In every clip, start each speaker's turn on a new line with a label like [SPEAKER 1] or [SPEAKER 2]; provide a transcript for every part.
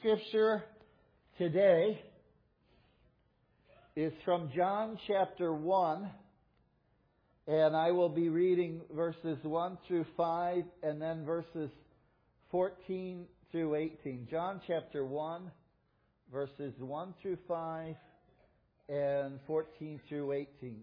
[SPEAKER 1] Scripture today is from John chapter 1, and I will be reading verses 1 through 5 and then verses 14 through 18. John chapter 1, verses 1 through 5 and 14 through 18.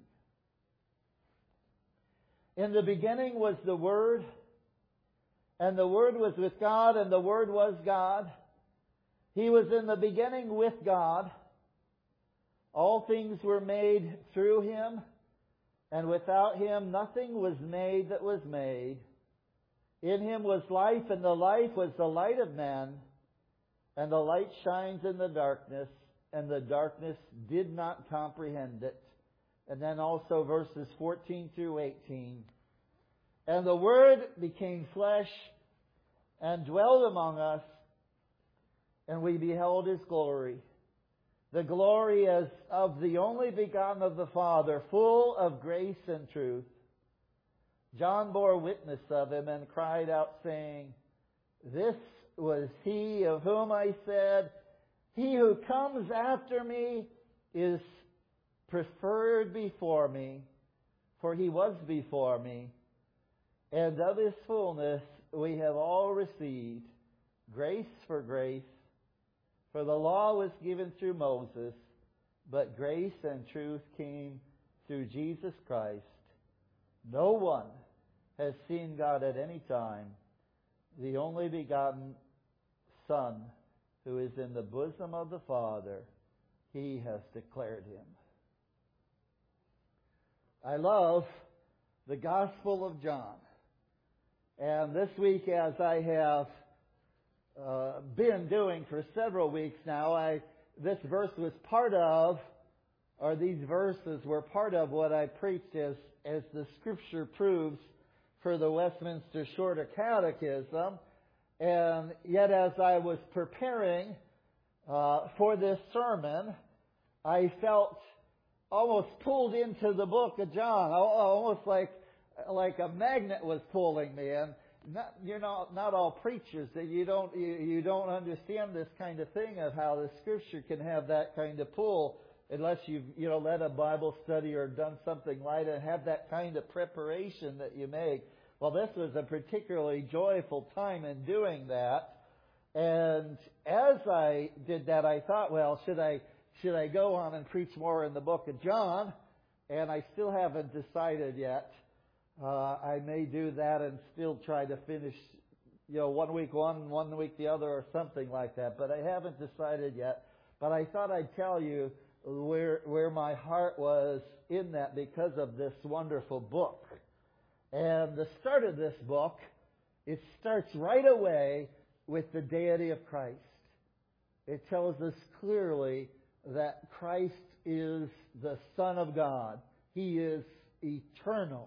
[SPEAKER 1] In the beginning was the Word, and the Word was with God, and the Word was God. He was in the beginning with God. All things were made through Him, and without Him nothing was made that was made. In Him was life, and the life was the light of men. And the light shines in the darkness, and the darkness did not comprehend it. And then also verses 14 through 18. And the Word became flesh and dwelt among us, and we beheld His glory. The glory as of the only begotten of the Father, full of grace and truth. John bore witness of Him and cried out, saying, This was He of whom I said, He who comes after me is preferred before me, for He was before me. And of His fullness we have all received grace for grace. For the law was given through Moses, but grace and truth came through Jesus Christ. No one has seen God at any time. The only begotten Son, who is in the bosom of the Father, He has declared Him. I love the Gospel of John. And this week, as I have been doing for several weeks now, this verse was part of, or these verses were part of what I preached as the Scripture proves for the Westminster Shorter Catechism. And yet as I was preparing for this sermon, I felt almost pulled into the book of John, almost like a magnet was pulling me. And not all preachers, that you don't understand this kind of thing of how the Scripture can have that kind of pull unless you've led a Bible study or done something like that and have that kind of preparation that you make. Well, this was a particularly joyful time in doing that. And as I did that, I thought, well, should I go on and preach more in the book of John? And I still haven't decided yet. I may do that and still try to finish, 1 week one week the other, or something like that. But I haven't decided yet. But I thought I'd tell you where my heart was in that because of this wonderful book. And the start of this book, it starts right away with the deity of Christ. It tells us clearly that Christ is the Son of God. He is eternal.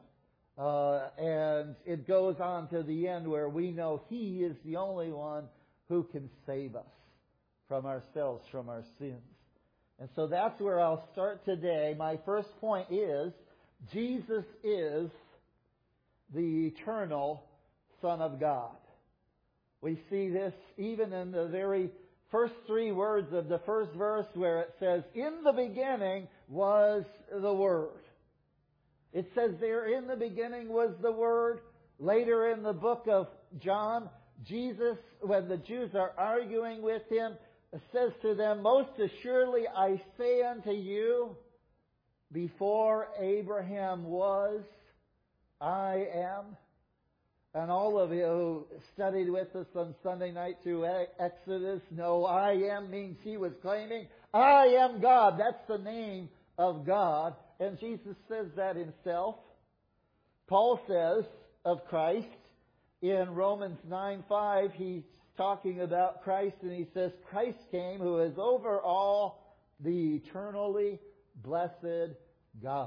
[SPEAKER 1] And it goes on to the end where we know He is the only one who can save us from ourselves, from our sins. And so that's where I'll start today. My first point is, Jesus is the eternal Son of God. We see this even in the very first three words of the first verse where it says, In the beginning was the Word. It says there, in the beginning was the Word. Later in the book of John, Jesus, when the Jews are arguing with Him, says to them, Most assuredly I say unto you, before Abraham was, I am. And all of you who studied with us on Sunday night through Exodus know I am means He was claiming, I am God. That's the name of God. And Jesus says that Himself. Paul says of Christ in Romans 9:5, he's talking about Christ, and he says, Christ came who is over all, the eternally blessed God.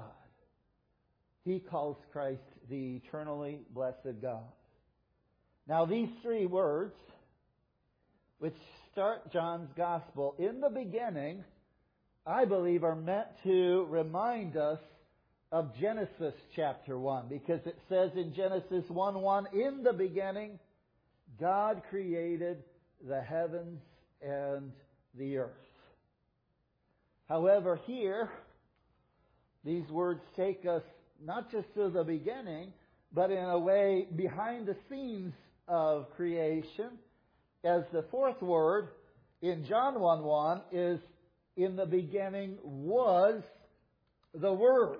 [SPEAKER 1] He calls Christ the eternally blessed God. Now these three words, which start John's Gospel, in the beginning, I believe are meant to remind us of Genesis chapter 1. Because it says in Genesis 1:1, In the beginning, God created the heavens and the earth. However, here, these words take us not just to the beginning, but in a way behind the scenes of creation, as the fourth word in John 1:1 is, in the beginning was the Word.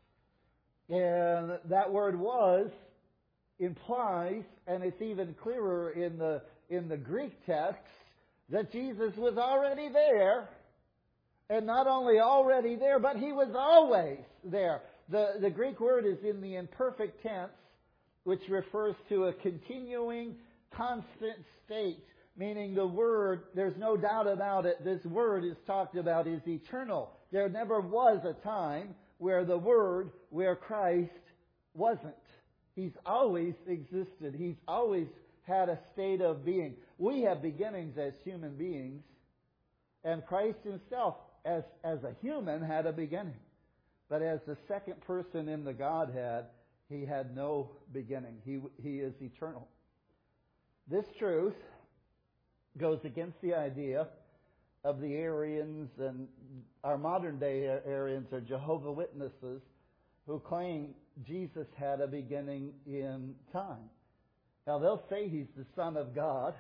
[SPEAKER 1] And that word was implies, and it's even clearer in the Greek text, that Jesus was already there. And not only already there, but He was always there. The Greek word is in the imperfect tense, which refers to a continuing, constant state. Meaning the Word, there's no doubt about it, this Word is talked about is eternal. There never was a time where the Word, where Christ wasn't. He's always existed. He's always had a state of being. We have beginnings as human beings, and Christ Himself, as a human, had a beginning. But as the second person in the Godhead, He had no beginning. He is eternal. This truth goes against the idea of the Arians, and our modern day Arians are Jehovah's Witnesses, who claim Jesus had a beginning in time. Now they'll say He's the Son of God,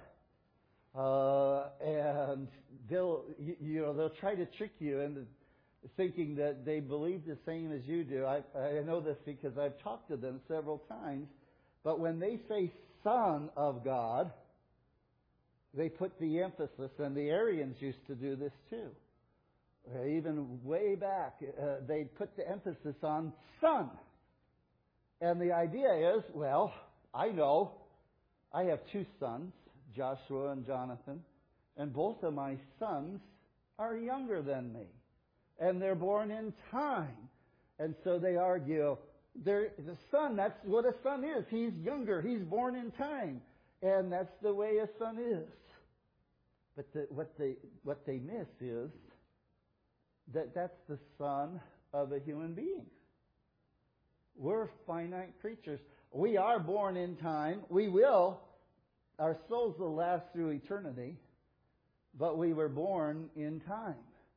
[SPEAKER 1] and they'll try to trick you into thinking that they believe the same as you do. I know this because I've talked to them several times. But when they say Son of God, they put the emphasis, and the Arians used to do this too. Even way back, they'd put the emphasis on Son. And the idea is, well, I know I have two sons, Joshua and Jonathan, and both of my sons are younger than me. And they're born in time. And so they argue, the son, that's what a son is. He's younger. He's born in time. And that's the way a son is. But what they miss is that that's the son of a human being. We're finite creatures. We are born in time. Our souls will last through eternity, but we were born in time.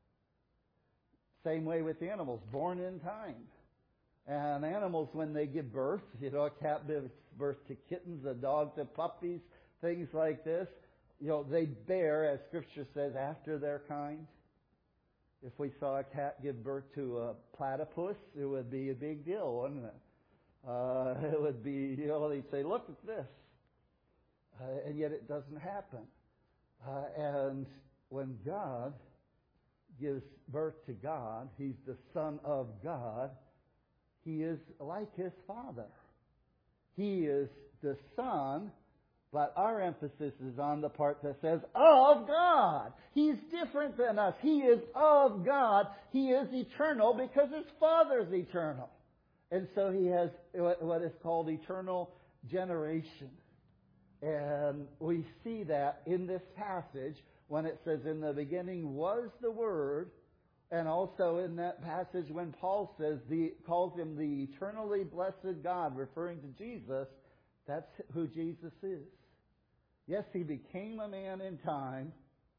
[SPEAKER 1] Same way with animals, born in time. And animals, when they give birth, a cat gives birth to kittens, a dog to puppies, things like this. They bear, as Scripture says, after their kind. If we saw a cat give birth to a platypus, it would be a big deal, wouldn't it? It would be, they'd say, look at this. And yet it doesn't happen. And when God gives birth to God, He's the Son of God, He is like His Father. He is the Son, but our emphasis is on the part that says, of God. He's different than us. He is of God. He is eternal because His Father is eternal. And so He has what is called eternal generation. And we see that in this passage when it says, in the beginning was the Word, and also in that passage when Paul calls Him the eternally blessed God, referring to Jesus. That's who Jesus is. Yes, He became a man in time,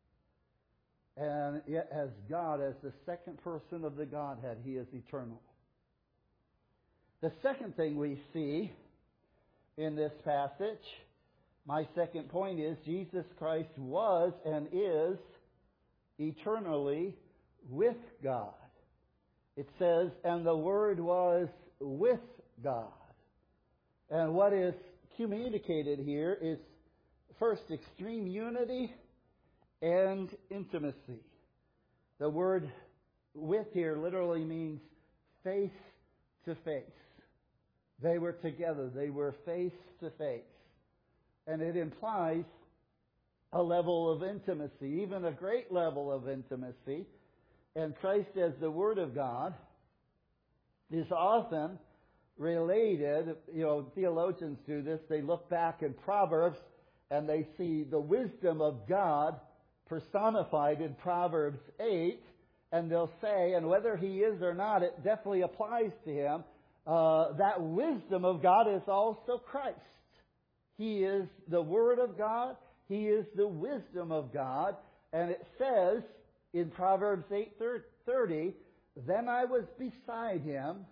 [SPEAKER 1] and yet as God, as the second person of the Godhead, He is eternal. The second thing we see in this passage, my second point is, Jesus Christ was and is eternally with God. It says, and the Word was with God. And what is communicated here is, first, extreme unity and intimacy. The word with here literally means face to face. They were together. They were face to face. And it implies a level of intimacy, even a great level of intimacy. And Christ as the Word of God is often related. Theologians do this. They look back in Proverbs and they see the wisdom of God personified in Proverbs 8. And they'll say, and whether He is or not, it definitely applies to Him. That wisdom of God is also Christ. He is the Word of God. He is the wisdom of God. And it says in Proverbs 8:30, then I was beside him.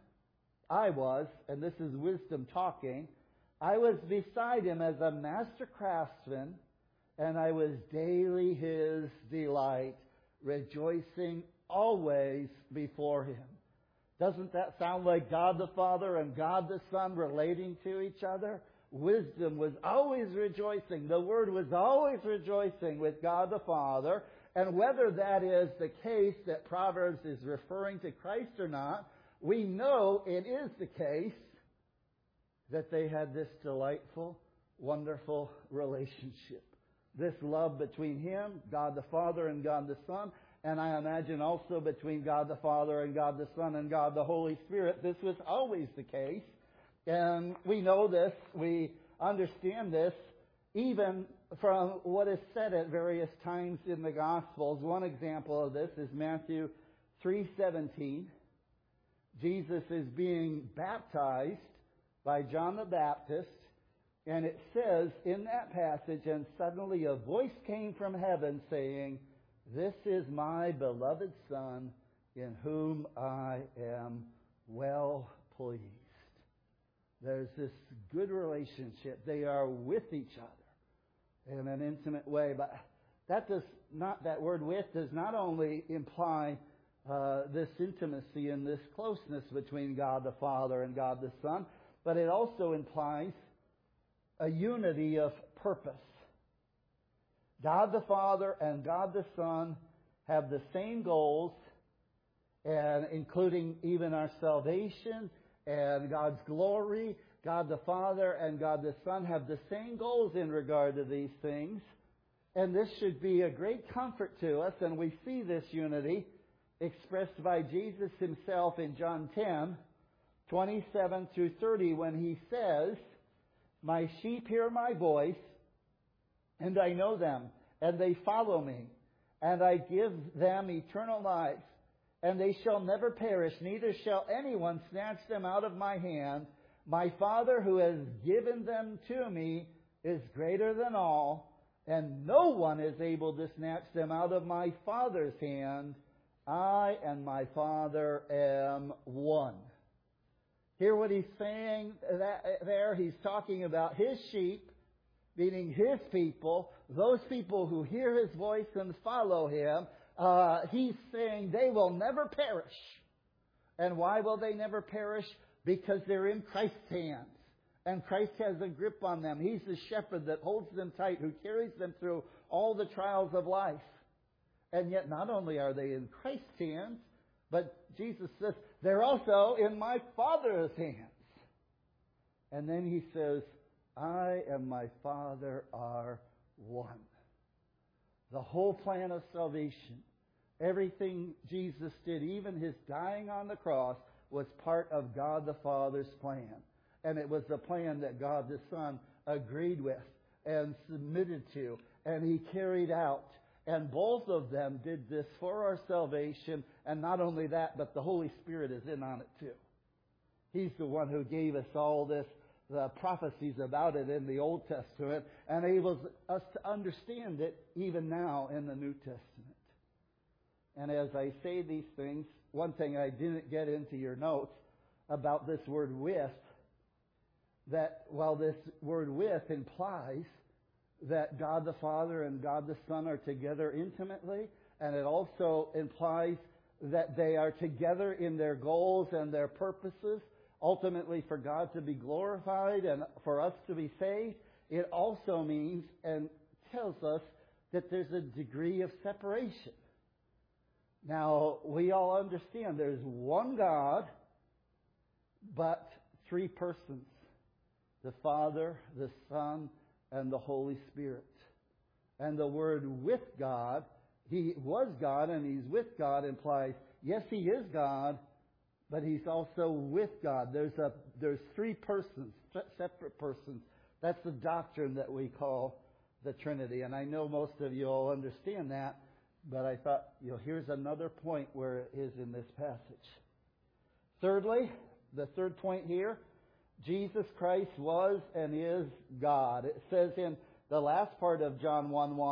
[SPEAKER 1] And this is wisdom talking, I was beside him as a master craftsman, and I was daily his delight, rejoicing always before him. Doesn't that sound like God the Father and God the Son relating to each other? Wisdom was always rejoicing. The Word was always rejoicing with God the Father. And whether that is the case that Proverbs is referring to Christ or not, we know it is the case that they had this delightful, wonderful relationship. This love between Him, God the Father, and God the Son. And I imagine also between God the Father and God the Son and God the Holy Spirit. This was always the case. And we know this, we understand this, even from what is said at various times in the Gospels. One example of this is Matthew 3:17. Jesus is being baptized by John the Baptist, and it says in that passage, and suddenly a voice came from heaven saying, this is my beloved Son, in whom I am well pleased. There's this good relationship. They are with each other in an intimate way. But that word with does not only imply this intimacy and this closeness between God the Father and God the Son, but it also implies a unity of purpose. God the Father and God the Son have the same goals, and including even our salvation and God's glory. God the Father and God the Son have the same goals in regard to these things. And this should be a great comfort to us, and we see this unity expressed by Jesus Himself in John 10:27 through 30, when He says, my sheep hear my voice, and I know them, and they follow me, and I give them eternal life, and they shall never perish, neither shall anyone snatch them out of my hand. My Father who has given them to me is greater than all, and no one is able to snatch them out of my Father's hand. I and my Father am one. Hear what He's saying there? He's talking about His sheep, meaning His people, those people who hear His voice and follow Him. He's saying they will never perish. And why will they never perish? Because they're in Christ's hands. And Christ has a grip on them. He's the shepherd that holds them tight, who carries them through all the trials of life. And yet not only are they in Christ's hands, but Jesus says, they're also in my Father's hands. And then He says, I and my Father are one. The whole plan of salvation, everything Jesus did, even His dying on the cross, was part of God the Father's plan. And it was a plan that God the Son agreed with and submitted to, and He carried out. And both of them did this for our salvation. And not only that, but the Holy Spirit is in on it too. He's the one who gave us all this, the prophecies about it in the Old Testament, and enables us to understand it even now in the New Testament. And as I say these things, one thing I didn't get into your notes about this word with, that while this word with implies that God the Father and God the Son are together intimately, and it also implies that they are together in their goals and their purposes, ultimately for God to be glorified and for us to be saved. It also means and tells us that there's a degree of separation. Now, we all understand there's one God, but three persons: the Father, the Son, and the Holy Spirit. And the word with God, He was God and He's with God, implies, yes, He is God, but He's also with God. There's three persons, separate persons. That's the doctrine that we call the Trinity. And I know most of you all understand that, but I thought, here's another point where it is in this passage. Thirdly, the third point here, Jesus Christ was and is God. It says in the last part of John 1:1,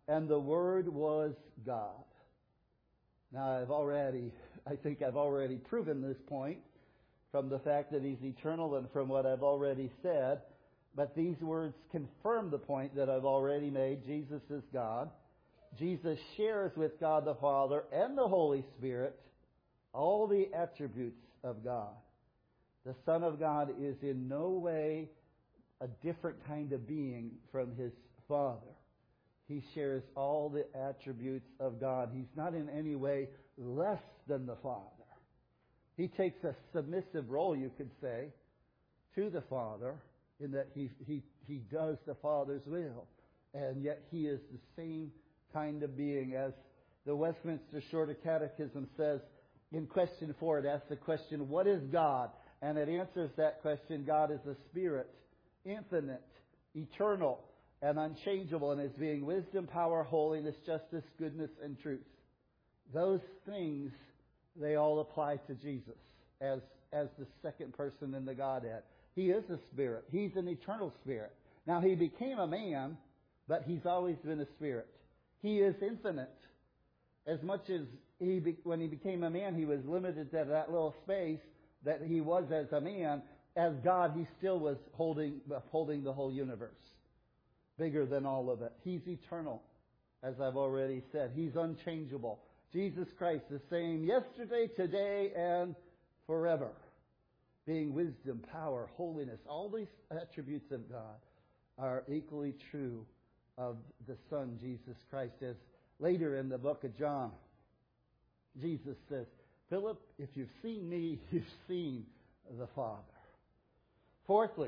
[SPEAKER 1] and the Word was God. Now, I think I've already proven this point from the fact that He's eternal and from what I've already said. But these words confirm the point that I've already made. Jesus is God. Jesus shares with God the Father and the Holy Spirit all the attributes of God. The Son of God is in no way a different kind of being from His Father. He shares all the attributes of God. He's not in any way less than the Father. He takes a submissive role, you could say, to the Father, in that he does the Father's will. And yet He is the same kind of being. As the Westminster Shorter Catechism says, in question 4, it asks the question, what is God? And it answers that question, God is a spirit, infinite, eternal, and unchangeable in His being, wisdom, power, holiness, justice, goodness, and truth. Those things, they all apply to Jesus as the second person in the Godhead. He is a spirit. He's an eternal spirit. Now, He became a man, but He's always been a spirit. He is infinite. As much as when He became a man, He was limited to that little space that He was as a man. As God, He still was holding the whole universe. Bigger than all of it. He's eternal, as I've already said. He's unchangeable. Jesus Christ, the same yesterday, today, and forever. Being wisdom, power, holiness, all these attributes of God are equally true of the Son, Jesus Christ. As later in the book of John, Jesus says, Philip, if you've seen me, you've seen the Father. Fourthly,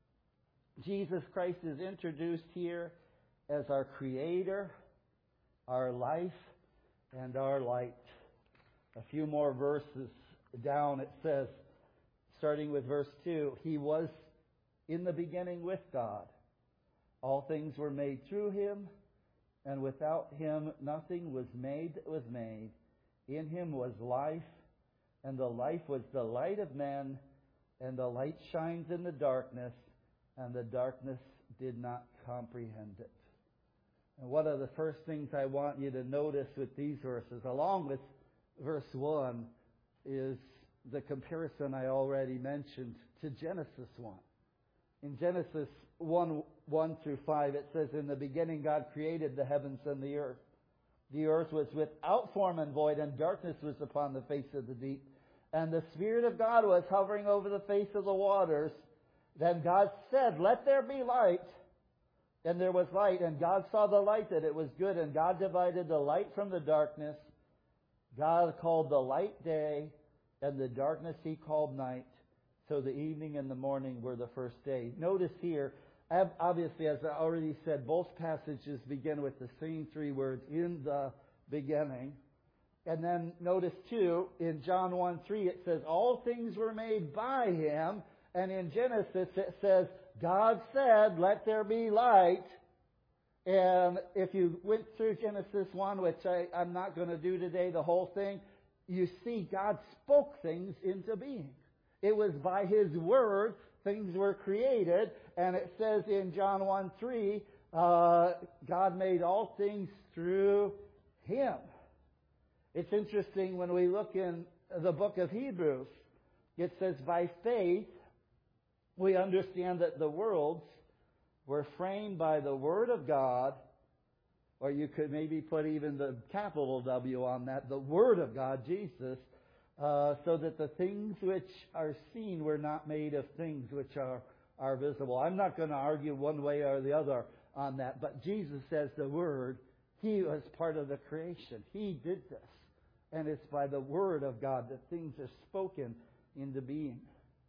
[SPEAKER 1] Jesus Christ is introduced here as our Creator, our life, and our light. A few more verses down it says, starting with verse 2, He was in the beginning with God. All things were made through Him, and without Him nothing was made that was made. In Him was life, and the life was the light of men, and the light shines in the darkness, and the darkness did not comprehend it. And one of the first things I want you to notice with these verses, along with verse 1, is the comparison I already mentioned to Genesis 1. In Genesis 1 through 5, it says, in the beginning God created the heavens and the earth. The earth was without form and void, and darkness was upon the face of the deep. And the Spirit of God was hovering over the face of the waters. Then God said, let there be light. And there was light. And God saw the light, that it was good. And God divided the light from the darkness. God called the light day, and the darkness He called night. So the evening and the morning were the first day. Notice here, obviously, as I already said, both passages begin with the same three words, in the beginning. And then notice too, in John 1:3, it says, all things were made by Him. And in Genesis, it says, God said, let there be light. And if you went through Genesis 1, which I'm not going to do today, the whole thing, you see God spoke things into being. It was by His Word things were created. And it says in John 1:3, God made all things through Him. It's interesting when we look in the book of Hebrews, it says by faith we understand that the worlds were framed by the Word of God, or you could maybe put even the capital W on that, the Word of God, Jesus, so that the things which are seen were not made of things which are visible. I'm not going to argue one way or the other on that, but Jesus says the Word, He was part of the creation. He did this. And it's by the Word of God that things are spoken into being.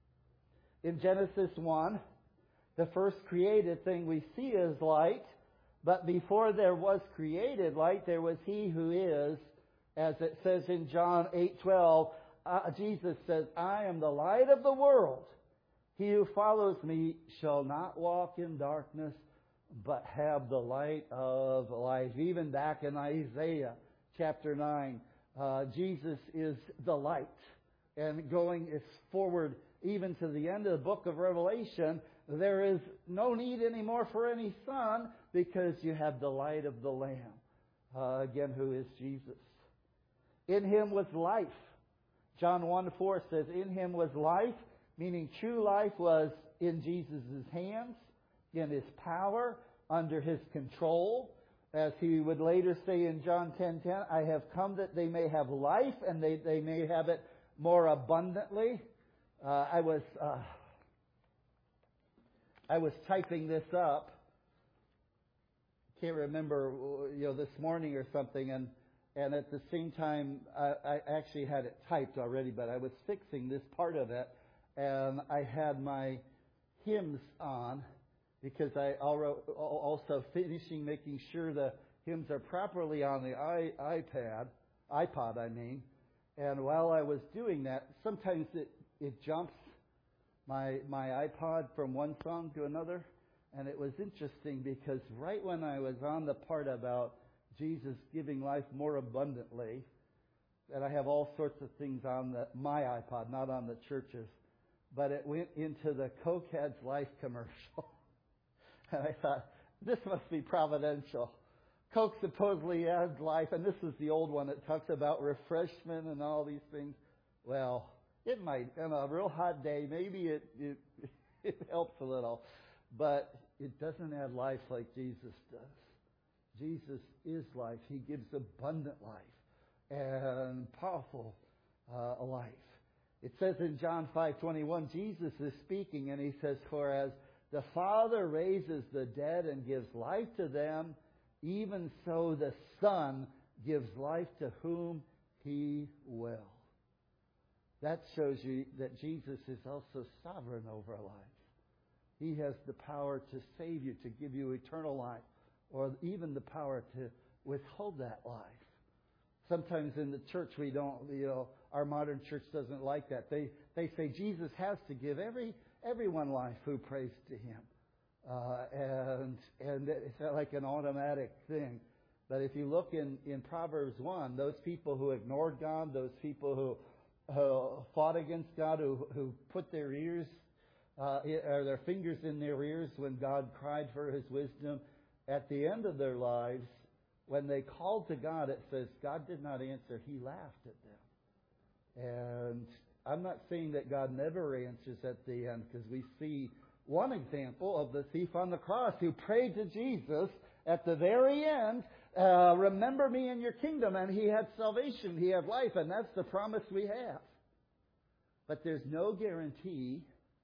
[SPEAKER 1] In Genesis 1, the first created thing we see is light. But before there was created light, there was He who is, as it says in John 8:12, Jesus says, I am the light of the world. He who follows me shall not walk in darkness, but have the light of life. Even back in Isaiah chapter 9, Jesus is the light. And going forward even to the end of the book of Revelation, There is no need anymore for any sun because you have the light of the Lamb, again, who is Jesus. In Him was life. John 1:4 says, in Him was life, meaning true life was in Jesus' hands, in His power, under His control. As He would later say in John 10:10, I have come that they may have life and they may have it more abundantly. I was typing this up. Can't remember, this morning or something, and at the same time, I actually had it typed already, but I was fixing this part of it, and I had my hymns on because I also finishing making sure the hymns are properly on the iPod. And while I was doing that, sometimes it jumps my iPod from one song to another. And it was interesting because right when I was on the part about Jesus giving life more abundantly, and I have all sorts of things on my iPod, not on the church's, but it went into the Coke Adds Life commercial. And I thought, this must be providential. Coke supposedly adds life, and this is the old one that talks about refreshment and all these things. Well, it might, on a real hot day, maybe it helps a little. But it doesn't add life like Jesus does. Jesus is life. He gives abundant life and powerful life. It says in John 5:21, Jesus is speaking, and He says, for as the Father raises the dead and gives life to them, even so the Son gives life to whom He will. That shows you that Jesus is also sovereign over life. He has the power to save you, to give you eternal life, or even the power to withhold that life. Sometimes in the church we don't, our modern church doesn't like that. They say Jesus has to give everyone life who prays to Him. And it's like an automatic thing. But if you look in Proverbs 1, those people who ignored God, those people who fought against God, who put their ears or their fingers in their ears when God cried for His wisdom, at the end of their lives, when they called to God, it says God did not answer. He laughed at them. And I'm not saying that God never answers at the end, because we see one example of the thief on the cross who prayed to Jesus at the very end, remember me in your kingdom, and he had salvation, he had life, and that's the promise we have. But there's no guarantee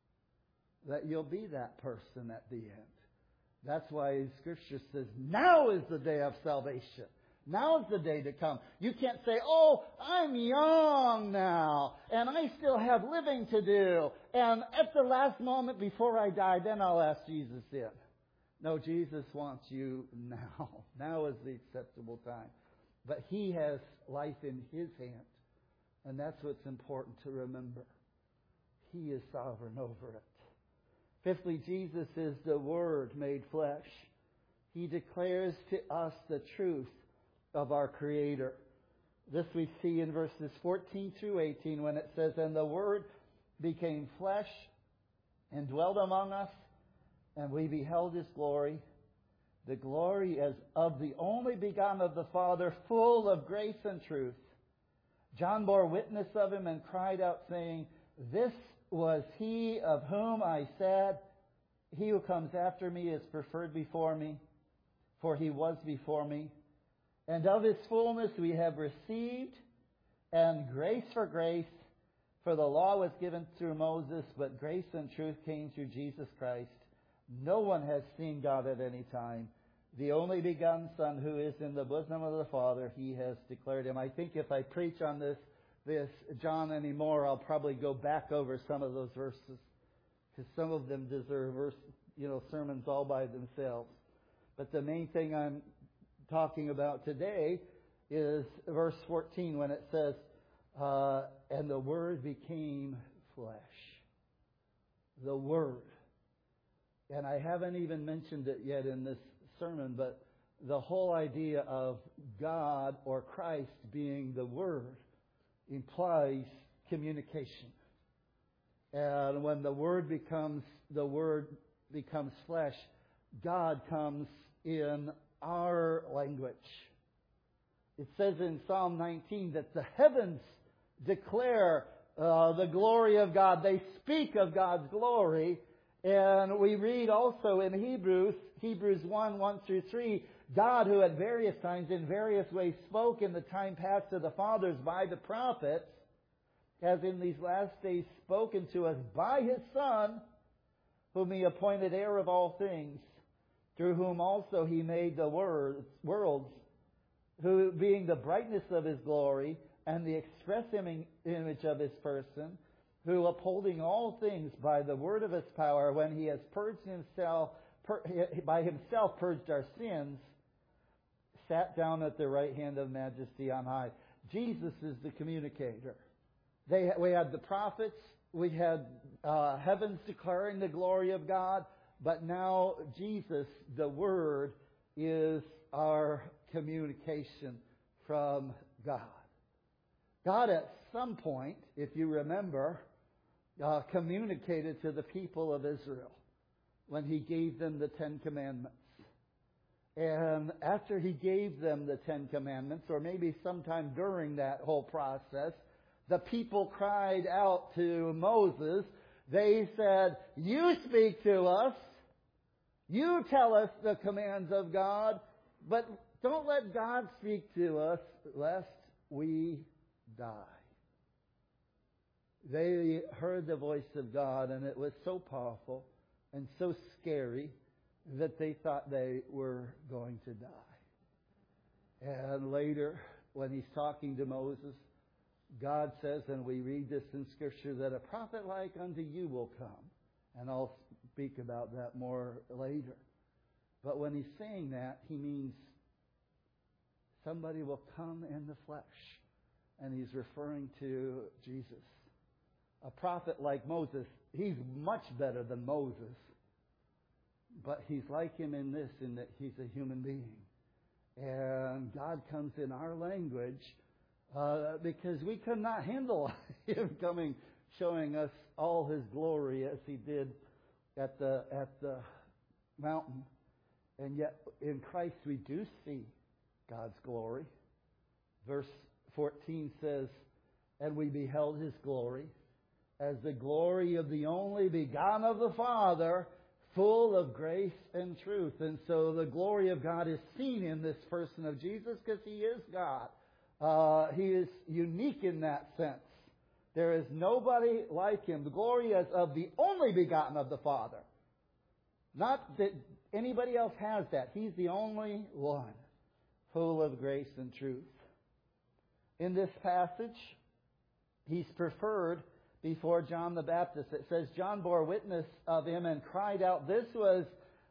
[SPEAKER 1] that you'll be that person at the end. That's why Scripture says, now is the day of salvation. Now is the day to come. You can't say, oh, I'm young now, and I still have living to do, and at the last moment before I die, then I'll ask Jesus in. No, Jesus wants you now. Now is the acceptable time. But He has life in His hand, and that's what's important to remember. He is sovereign over it. Fifthly, Jesus is the Word made flesh. He declares to us the truth of our Creator. This we see in verses 14 through 18 when it says, and the Word became flesh and dwelt among us, and we beheld His glory, the glory as of the only begotten of the Father, full of grace and truth. John bore witness of Him and cried out, saying, this was He of whom I said, he who comes after me is preferred before me, for He was before me. And of His fullness we have received, and grace for grace. For the law was given through Moses, but grace and truth came through Jesus Christ. No one has seen God at any time. The only begotten Son, who is in the bosom of the Father, He has declared Him. I think if I preach on this John anymore, I'll probably go back over some of those verses, because some of them deserve sermons all by themselves. But the main thing I'm talking about today is verse 14 when it says, and the Word became flesh. The Word. And I haven't even mentioned it yet in this sermon, but the whole idea of God or Christ being the Word implies communication. And when the Word becomes the Word becomes flesh, God comes in our language. It says in Psalm 19 that the heavens declare the glory of God. They speak of God's glory. And we read also in Hebrews 1 through 3, God, who at various times in various ways spoke in the time past to the fathers by the prophets, has in these last days spoken to us by His Son, whom He appointed heir of all things, through whom also He made the worlds, who being the brightness of His glory and the express image of His person, who upholding all things by the word of His power, when He has by Himself purged our sins, sat down at the right hand of Majesty on high. Jesus is the communicator. We had the prophets, we had heavens declaring the glory of God, but now Jesus, the Word, is our communication from God. God at some point, if you remember, communicated to the people of Israel when He gave them the Ten Commandments. And after He gave them the Ten Commandments, or maybe sometime during that whole process, the people cried out to Moses. They said, "You speak to us. You tell us the commands of God, but don't let God speak to us lest we die." They heard the voice of God, and it was so powerful and so scary that they thought they were going to die. And later, when He's talking to Moses, God says, and we read this in Scripture, that a prophet like unto you will come. And I'll speak about that more later. But when He's saying that, He means somebody will come in the flesh. And He's referring to Jesus. A prophet like Moses, he's much better than Moses. But he's like him in this, in that he's a human being. And God comes in our language because we could not handle Him coming, showing us all His glory as He did at the mountain. And yet in Christ we do see God's glory. Verse 14 says, "And we beheld His glory, as the glory of the only begotten of the Father, full of grace and truth." And so the glory of God is seen in this person of Jesus because He is God. He is unique in that sense. There is nobody like Him. The glory is of the only begotten of the Father. Not that anybody else has that. He's the only one, full of grace and truth. In this passage, He's preferred before John the Baptist. It says, "John bore witness of Him and cried out, This was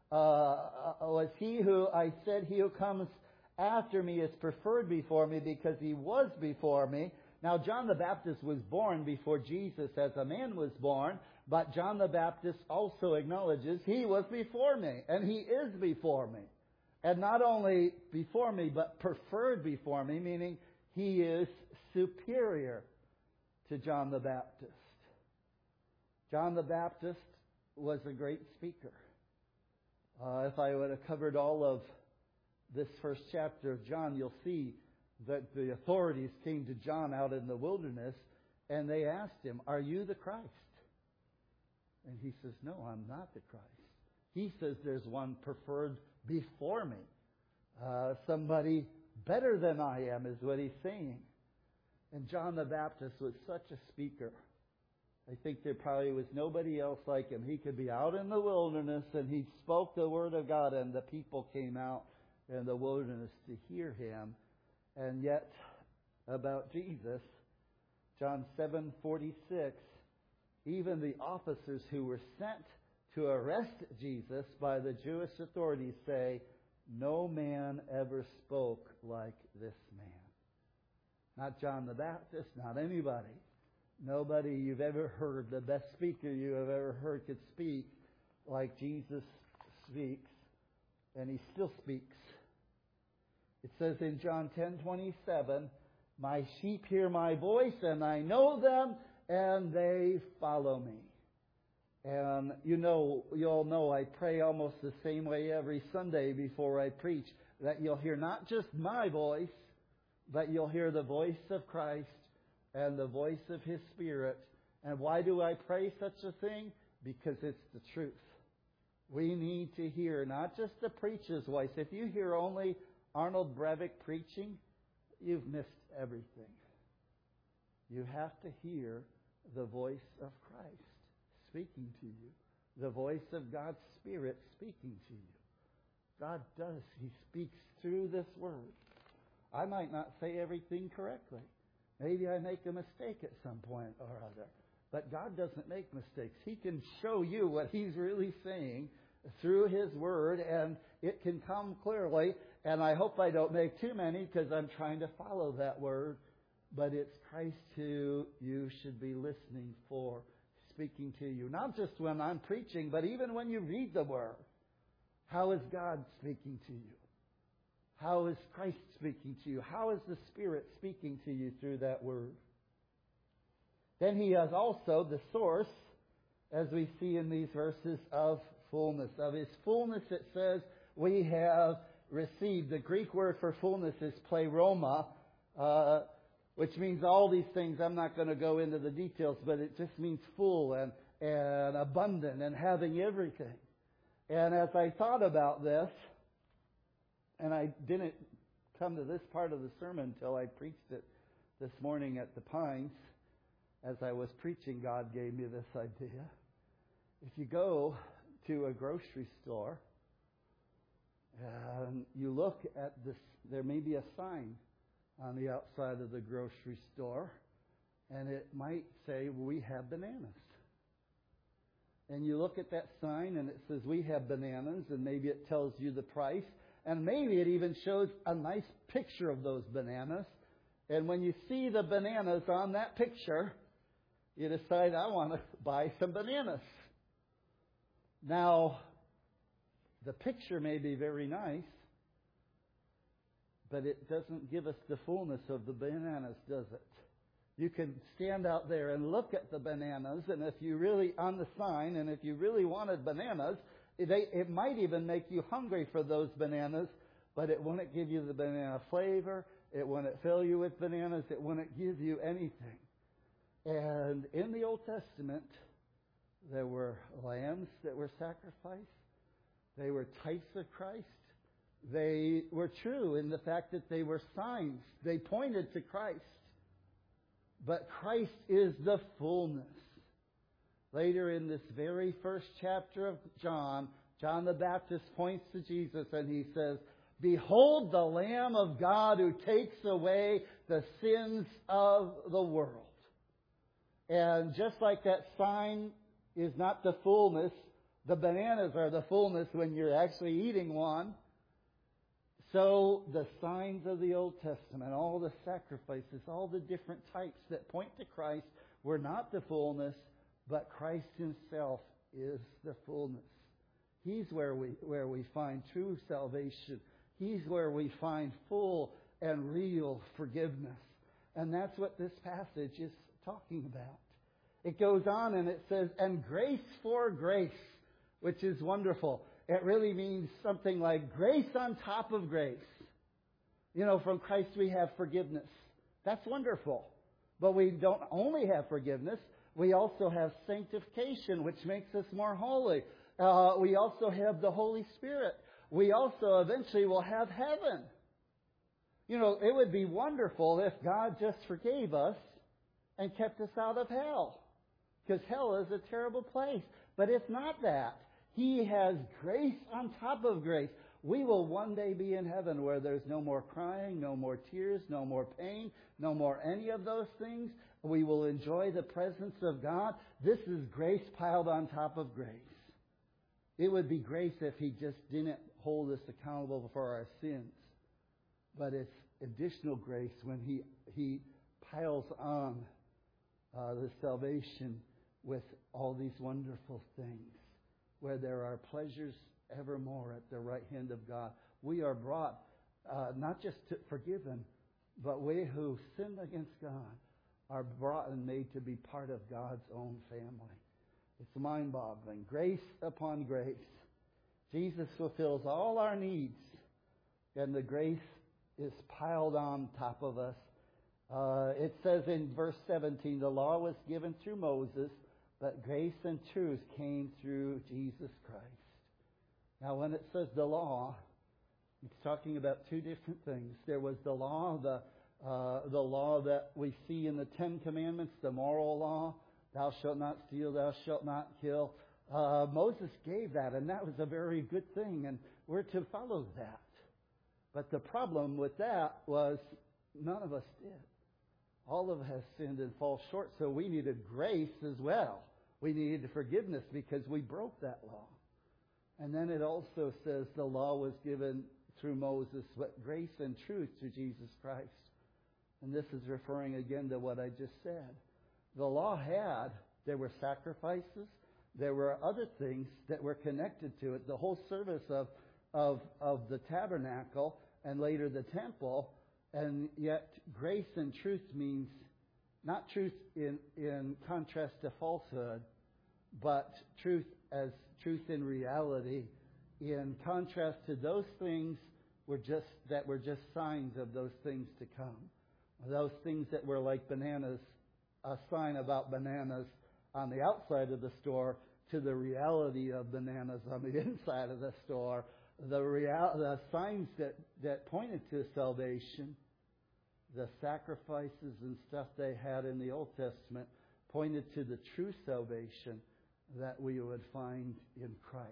[SPEAKER 1] He who I said, He who comes after me is preferred before me, because He was before me." Now, John the Baptist was born before Jesus as a man was born, but John the Baptist also acknowledges, He was before me, and He is before me. And not only before me, but preferred before me, meaning He is superior to John the Baptist. John the Baptist was a great speaker. If I would have covered all of this first chapter of John, you'll see that the authorities came to John out in the wilderness and they asked Him, "Are you the Christ?" And He says, "No, I'm not the Christ." He says, "There's one preferred before me. Somebody better than I am," is what He's saying. And John the Baptist was such a speaker. I think there probably was nobody else like him. He could be out in the wilderness and he spoke the Word of God, and the people came out in the wilderness to hear Him. And yet, about Jesus, John 7:46, even the officers who were sent to arrest Jesus by the Jewish authorities say, "No man ever spoke like this man." Not John the Baptist, not anybody. Nobody you've ever heard, the best speaker you have ever heard, could speak like Jesus speaks, and He still speaks. It says in John 10:27, "My sheep hear my voice, and I know them, and they follow me." And you'll know I pray almost the same way every Sunday before I preach, that you'll hear not just my voice, but you'll hear the voice of Christ and the voice of His Spirit. And why do I pray such a thing? Because it's the truth. We need to hear not just the preacher's voice. If you hear only Arnold Breivik preaching, you've missed everything. You have to hear the voice of Christ speaking to you. The voice of God's Spirit speaking to you. God does. He speaks through this Word. I might not say everything correctly. Maybe I make a mistake at some point or other. But God doesn't make mistakes. He can show you what He's really saying through His Word, and it can come clearly. And I hope I don't make too many, because I'm trying to follow that Word. But it's Christ who you should be listening for, speaking to you. Not just when I'm preaching, but even when you read the Word. How is God speaking to you? How is Christ speaking to you? How is the Spirit speaking to you through that Word? Then He is also the source, as we see in these verses, of fullness. Of His fullness, it says, we have received. The Greek word for fullness is pleroma, which means all these things. I'm not going to go into the details, but it just means full and abundant and having everything. And as I thought about this, and I didn't come to this part of the sermon until I preached it this morning at the Pines. As I was preaching, God gave me this idea. If you go to a grocery store and you look at this, there may be a sign on the outside of the grocery store, and it might say, we have bananas. And you look at that sign and it says, we have bananas, and maybe it tells you the price, and maybe it even shows a nice picture of those bananas. And when you see the bananas on that picture, you decide, I want to buy some bananas. Now, the picture may be very nice, but it doesn't give us the fullness of the bananas, does it? You can stand out there and look at the bananas, and if you really, on the sign, and if you really wanted bananas, it might even make you hungry for those bananas, but it wouldn't give you the banana flavor. It wouldn't fill you with bananas. It wouldn't give you anything. And in the Old Testament, there were lambs that were sacrificed. They were types of Christ. They were true in the fact that they were signs. They pointed to Christ. But Christ is the fullness. Later in this very first chapter of John, John the Baptist points to Jesus and he says, behold the Lamb of God who takes away the sins of the world. And just like that sign is not the fullness, the bananas are the fullness when you're actually eating one. So the signs of the Old Testament, all the sacrifices, all the different types that point to Christ were not the fullness, but Christ Himself is the fullness. He's where we find true salvation. He's where we find full and real forgiveness. And that's what this passage is talking about. It goes on and it says, and grace for grace, which is wonderful. It really means something like grace on top of grace. You know, from Christ we have forgiveness. That's wonderful. But we don't only have forgiveness. We also have sanctification, which makes us more holy. We also have the Holy Spirit. We also eventually will have heaven. You know, it would be wonderful if God just forgave us and kept us out of hell. Because hell is a terrible place. But it's not that. He has grace on top of grace. We will one day be in heaven where there's no more crying, no more tears, no more pain, no more any of those things. We will enjoy the presence of God. This is grace piled on top of grace. It would be grace if He just didn't hold us accountable for our sins. But it's additional grace when He piles on the salvation with all these wonderful things, where there are pleasures evermore at the right hand of God. We are brought not just to forgiven, but we who sinned against God are brought and made to be part of God's own family. It's mind-boggling. Grace upon grace. Jesus fulfills all our needs, and the grace is piled on top of us. It says in verse 17, the law was given through Moses, but grace and truth came through Jesus Christ. Now, when it says the law, it's talking about two different things. There was the law that we see in the Ten Commandments, the moral law. Thou shalt not steal, thou shalt not kill. Moses gave that, and that was a very good thing, and we're to follow that. But the problem with that was none of us did. All of us have sinned and fall short, so we needed grace as well. We needed forgiveness because we broke that law. And then it also says the law was given through Moses, but grace and truth through Jesus Christ. And this is referring again to what I just said. The law there were sacrifices, there were other things that were connected to it. The whole service of the tabernacle and later the temple, and yet grace and truth means not truth in contrast to falsehood, but truth as truth in reality, in contrast to those things that were just signs of those things to come. Those things that were like bananas, a sign about bananas on the outside of the store, to the reality of bananas on the inside of the store. The signs that pointed to salvation, the sacrifices and stuff they had in the Old Testament, pointed to the true salvation that we would find in Christ.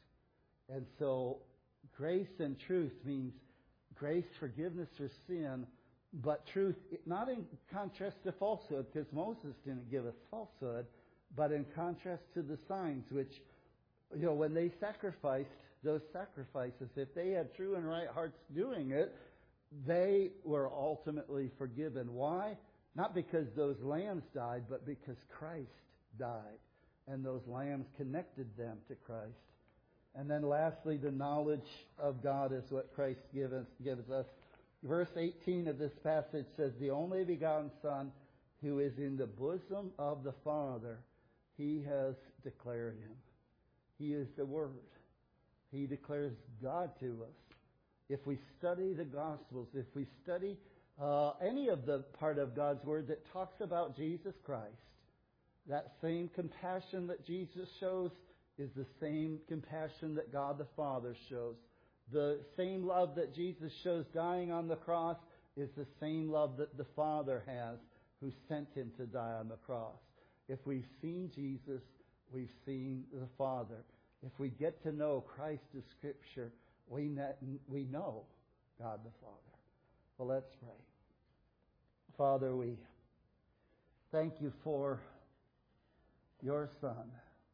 [SPEAKER 1] And so grace and truth means grace, forgiveness for sin, but truth, not in contrast to falsehood, because Moses didn't give us falsehood, but in contrast to the signs, which, when they sacrificed those sacrifices, if they had true and right hearts doing it, they were ultimately forgiven. Why? Not because those lambs died, but because Christ died. And those lambs connected them to Christ. And then lastly, the knowledge of God is what Christ gives us. Verse 18 of this passage says, the only begotten Son who is in the bosom of the Father, He has declared Him. He is the Word. He declares God to us. If we study the Gospels, if we study any of the part of God's Word that talks about Jesus Christ, that same compassion that Jesus shows is the same compassion that God the Father shows. The same love that Jesus shows dying on the cross is the same love that the Father has who sent Him to die on the cross. If we've seen Jesus, we've seen the Father. If we get to know Christ as Scripture, we know God the Father. Well, let's pray. Father, we thank You for Your Son.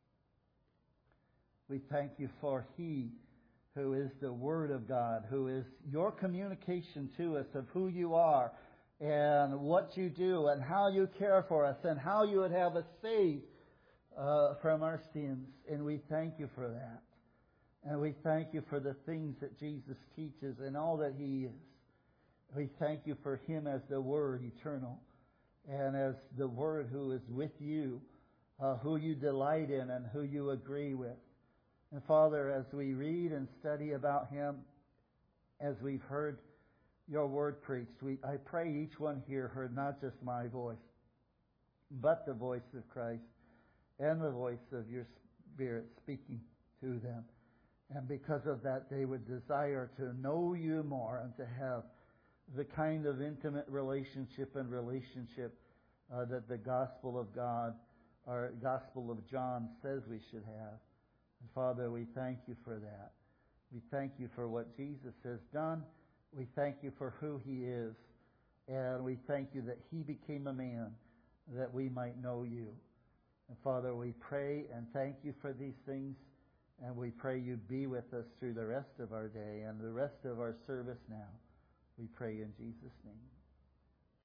[SPEAKER 1] We thank You for He who is the Word of God, who is Your communication to us of who You are and what You do and how You care for us and how You would have us saved from our sins. And we thank You for that. And we thank You for the things that Jesus teaches and all that He is. We thank You for Him as the Word eternal and as the Word who is with You, who You delight in and who You agree with. And Father, as we read and study about Him, as we've heard Your Word preached, I pray each one here heard not just my voice, but the voice of Christ and the voice of Your Spirit speaking to them. And because of that, they would desire to know You more and to have the kind of intimate relationship that the Gospel of God, or Gospel of John, says we should have. And Father, we thank You for that. We thank You for what Jesus has done. We thank You for who He is. And we thank You that He became a man that we might know You. And Father, we pray and thank You for these things. And we pray You be with us through the rest of our day and the rest of our service now. We pray in Jesus' name.